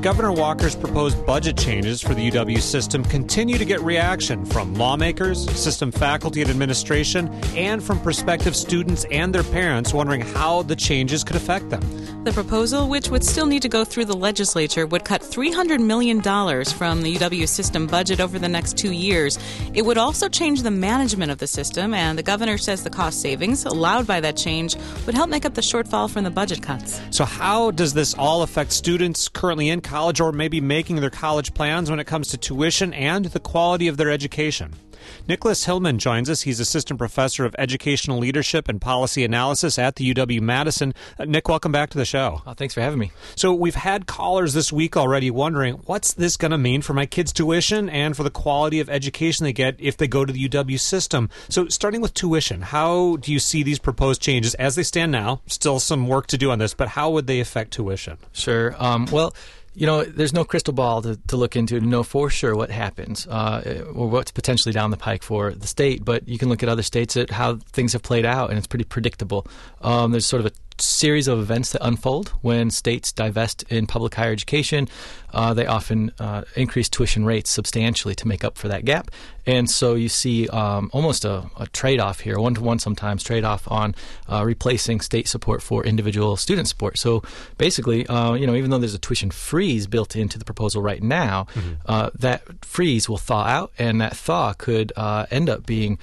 Governor Walker's proposed budget changes for the UW system continue to get reaction from lawmakers, system faculty and administration, and from prospective students and their parents wondering how the changes could affect them. The proposal, which would still need to go through the legislature, would cut $300 million from the UW system budget over the next 2 years. It would also change the management of the system, and the governor says the cost savings allowed by that change would help make up the shortfall from the budget cuts. So how does this all affect students currently in college or maybe making their college plans when it comes to tuition and the quality of their education? Nicholas Hillman joins us. He's assistant professor of educational leadership and policy analysis at the UW-Madison. Nick, welcome back to the show. Thanks for having me. So we've had callers this week already wondering, what's this going to mean for my kids' tuition and for the quality of education they get if they go to the UW system? So starting with tuition, how do you see these proposed changes as they stand now? Still some work to do on this, but how would they affect tuition? Sure. There's no crystal ball to look into to know for sure what happens or what's potentially down the pike for the state. But you can look at other states at how things have played out, and it's pretty predictable. There's sort of a series of events that unfold when states divest in public higher education. They often increase tuition rates substantially to make up for that gap. And so you see almost a trade-off here, one-to-one sometimes trade-off on replacing state support for individual student support. So basically, even though there's a tuition freeze built into the proposal right now, that freeze will thaw out, and that thaw could end up being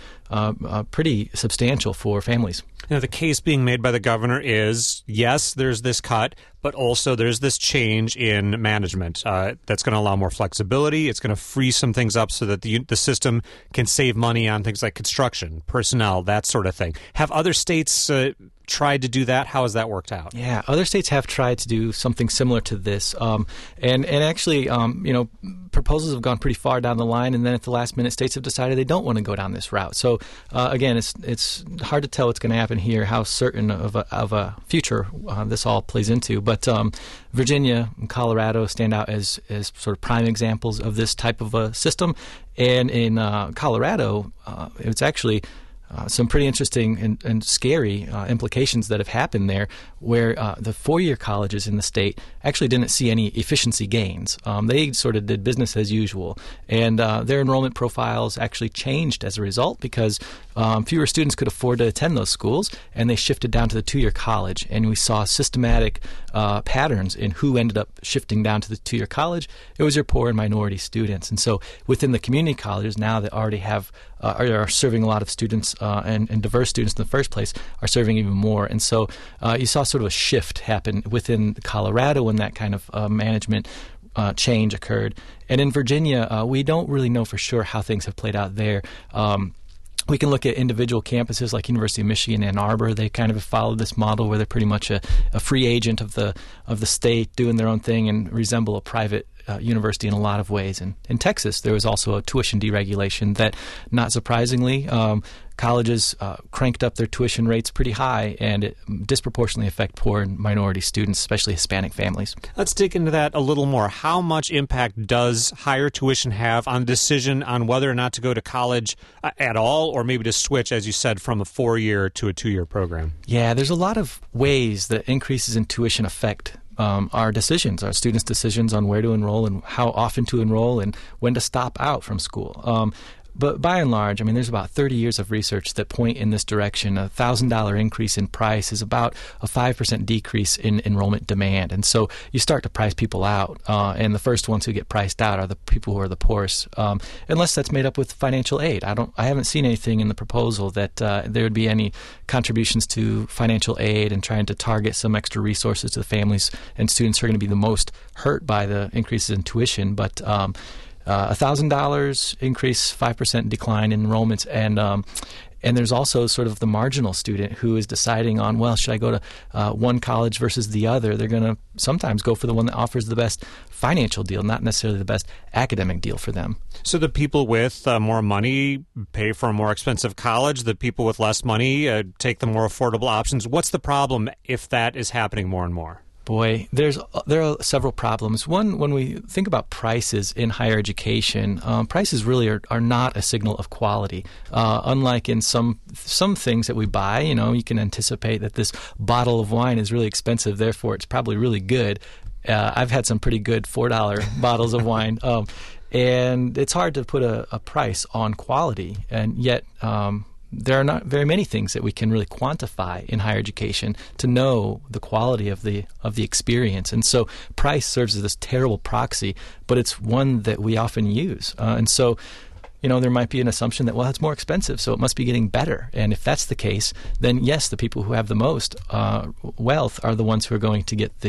pretty substantial for families. Now, the case being made by the governor is, yes, there's this cut, but also there's this change in management that's going to allow more flexibility. It's going to free some things up so that the system can save money on things like construction, personnel, that sort of thing. Have other states tried to do that? How has that worked out? Yeah, other states have tried to do something similar to this. And actually, proposals have gone pretty far down the line, and then at the last minute, states have decided they don't want to go down this route. So, again, it's hard to tell what's going to happen here, how certain of a future this all plays into. But Virginia and Colorado stand out as sort of prime examples of this type of a system. And in Colorado, it's actually some pretty interesting and scary implications that have happened there, where the four-year colleges in the state actually didn't see any efficiency gains. They sort of did business as usual, and their enrollment profiles actually changed as a result because fewer students could afford to attend those schools, and they shifted down to the two-year college. And we saw systematic patterns in who ended up shifting down to the two-year college. It was your poor and minority students. And so within the community colleges now that already have are serving a lot of students and diverse students in the first place are serving even more. And so you saw sort of a shift happen within Colorado when that kind of management change occurred. And in Virginia, we don't really know for sure how things have played out there. We can look at individual campuses like University of Michigan, Ann Arbor. They kind of followed this model where they're pretty much a free agent of the state doing their own thing and resemble a private university in a lot of ways. And in Texas, there was also a tuition deregulation that, not surprisingly, colleges cranked up their tuition rates pretty high, and it disproportionately affect poor and minority students, especially Hispanic families. Let's dig into that a little more. How much impact does higher tuition have on the decision on whether or not to go to college at all, or maybe to switch, as you said, from a 4-year to a 2-year program? Yeah, there's a lot of ways that increases in tuition affect our decisions, our students' decisions on where to enroll and how often to enroll and when to stop out from school. But by and large, I mean, there's about 30 years of research that point in this direction. A $1,000 increase in price is about a 5% decrease in enrollment demand. And so you start to price people out, and the first ones who get priced out are the people who are the poorest, unless that's made up with financial aid. I haven't seen anything in the proposal that there would be any contributions to financial aid and trying to target some extra resources to the families and students who are going to be the most hurt by the increases in tuition. But $1,000 increase, 5% decline in enrollments, and there's also sort of the marginal student who is deciding on, well, should I go to one college versus the other? They're going to sometimes go for the one that offers the best financial deal, not necessarily the best academic deal for them. So the people with more money pay for a more expensive college. The people with less money take the more affordable options. What's the problem if that is happening more and more? Boy, there are several problems. One, when we think about prices in higher education, prices really are not a signal of quality. Unlike in some things that we buy, you can anticipate that this bottle of wine is really expensive, therefore it's probably really good. I've had some pretty good $4 bottles of wine. And it's hard to put a price on quality, and yet there are not very many things that we can really quantify in higher education to know the quality of the experience. And so price serves as this terrible proxy, but it's one that we often use. And so there might be an assumption that, well, it's more expensive, so it must be getting better. And if that's the case, then yes, the people who have the most wealth are the ones who are going to get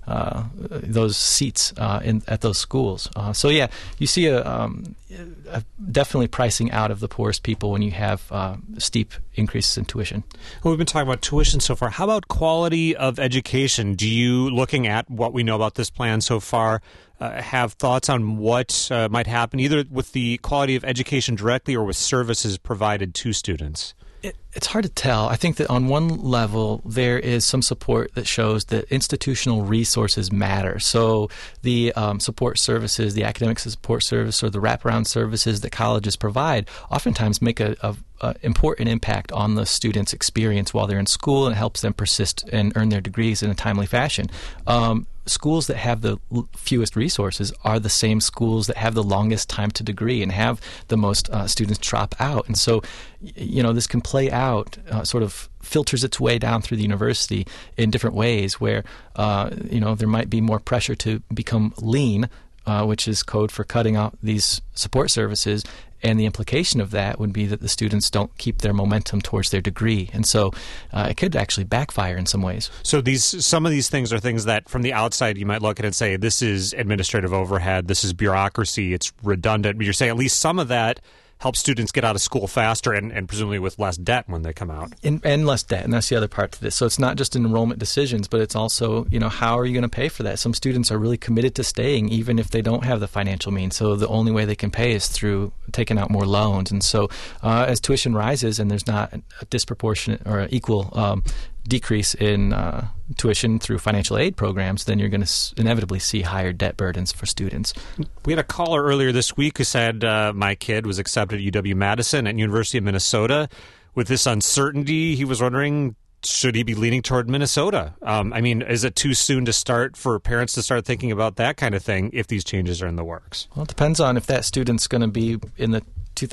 those seats at those schools. So yeah, you see a definitely pricing out of the poorest people when you have steep increases in tuition. Well, we've been talking about tuition so far. How about quality of education? Do you, looking at what we know about this plan so far, have thoughts on what might happen either with the quality of education directly or with services provided to students? It's hard to tell. I think that on one level, there is some support that shows that institutional resources matter. So the support services, the academic support service, or the wraparound services that colleges provide oftentimes make a important impact on the students' experience while they're in school, and helps them persist and earn their degrees in a timely fashion. Schools that have the fewest resources are the same schools that have the longest time to degree and have the most students drop out. And so, this can play out, sort of filters its way down through the university in different ways where, there might be more pressure to become lean, which is code for cutting out these support services. And the implication of that would be that the students don't keep their momentum towards their degree. And so it could actually backfire in some ways. So some of these things are things that from the outside you might look at and say, this is administrative overhead, this is bureaucracy, it's redundant. But you're saying at least some of that helps students get out of school faster and presumably with less debt when they come out. And less debt, and that's the other part to this. So it's not just enrollment decisions, but it's also, how are you going to pay for that? Some students are really committed to staying even if they don't have the financial means. So the only way they can pay is through taking out more loans. And so as tuition rises and there's not a disproportionate or equal decrease in tuition through financial aid programs, then you're going to inevitably see higher debt burdens for students. We had a caller earlier this week who said, my kid was accepted at UW-Madison and University of Minnesota. With this uncertainty, he was wondering, should he be leaning toward Minnesota? Is it too soon to start for parents to start thinking about that kind of thing if these changes are in the works? Well, it depends on if that student's going to be in the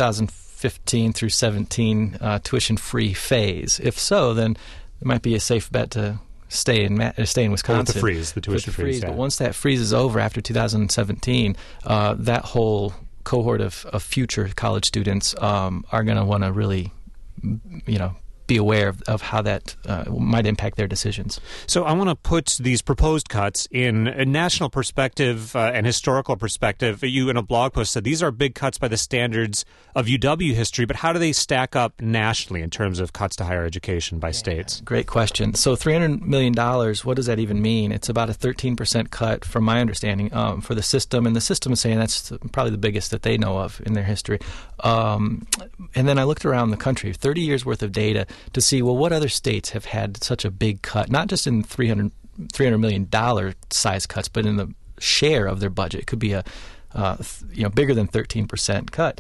2015 through 17 tuition-free phase. If so, then it might be a safe bet to stay in Wisconsin. With the freeze, the tuition freeze. But once that freeze is over after 2017, that whole cohort of future college students are going to want to really, be aware of how that might impact their decisions. So I want to put these proposed cuts in a national perspective and historical perspective. You, in a blog post, said these are big cuts by the standards of UW history, but how do they stack up nationally in terms of cuts to higher education by states? Great question. So $300 million, what does that even mean? It's about a 13% cut, from my understanding, for the system, and the system is saying that's probably the biggest that they know of in their history. And then I looked around the country, 30 years worth of data, to see, well, what other states have had such a big cut, not just in $300 million size cuts, but in the share of their budget. It could be a bigger than 13% cut.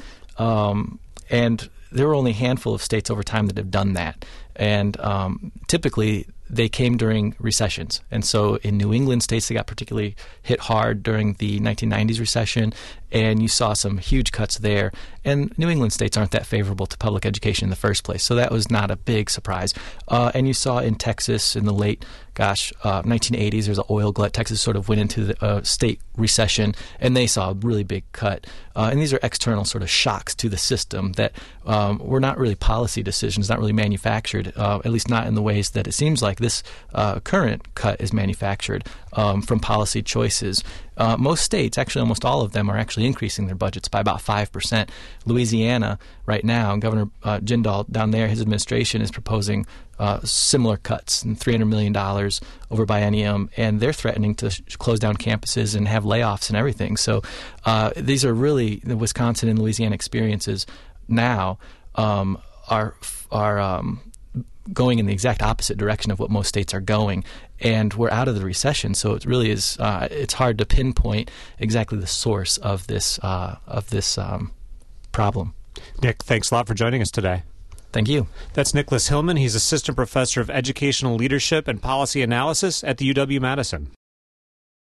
And there were only a handful of states over time that have done that. And typically they came during recessions. And so in New England states, they got particularly hit hard during the 1990s recession, and you saw some huge cuts there. And New England states aren't that favorable to public education in the first place, so that was not a big surprise. And you saw in Texas in the late 1980s, there's an oil glut. Texas sort of went into the state recession, and they saw a really big cut. And these are external sort of shocks to the system that were not really policy decisions, not really manufactured, at least not in the ways that it seems like this current cut is manufactured from policy choices. Most states, actually almost all of them, are actually increasing their budgets by about 5%. Louisiana right now, Governor Jindal down there, his administration is proposing similar cuts, and $300 million over biennium, and they're threatening to close down campuses and have layoffs and everything. So these are really the Wisconsin and Louisiana experiences now are going in the exact opposite direction of what most states are going, and we're out of the recession. So it really is it's hard to pinpoint exactly the source of this problem. Nick, thanks a lot for joining us today. Thank you. That's Nicholas Hillman. He's assistant professor of educational leadership and policy analysis at the UW-Madison.